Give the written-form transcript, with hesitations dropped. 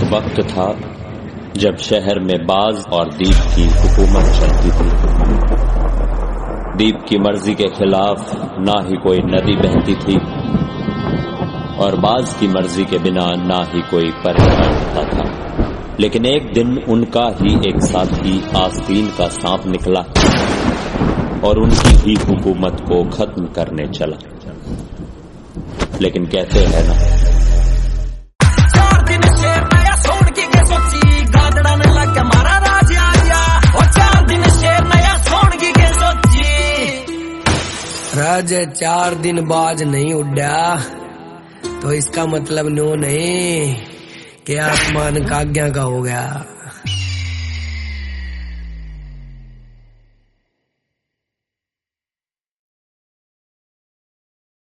वक्त था जब शहर में बाज और दीप की हुकूमत चलती थी। दीप की मर्जी के खिलाफ ना ही कोई नदी बहती थी और बाज की मर्जी के बिना ना ही कोई परेशान होता था। लेकिन एक दिन उनका ही एक साथी आस्तीन का सांप निकला और उनकी ही हुकूमत को खत्म करने चला। लेकिन कहते हैं ना, राज 4 दिन बाज नहीं उड़ा तो इसका मतलब नो नहीं कि आसमान का आज्ञा का हो गया।